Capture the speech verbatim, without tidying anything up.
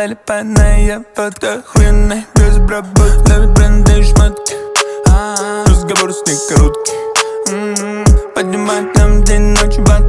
залипанная фото охуенная, без обработки, ловит бренды и шмотки. Разговор с ней короткий. Поднимать нам день, ночь, бат.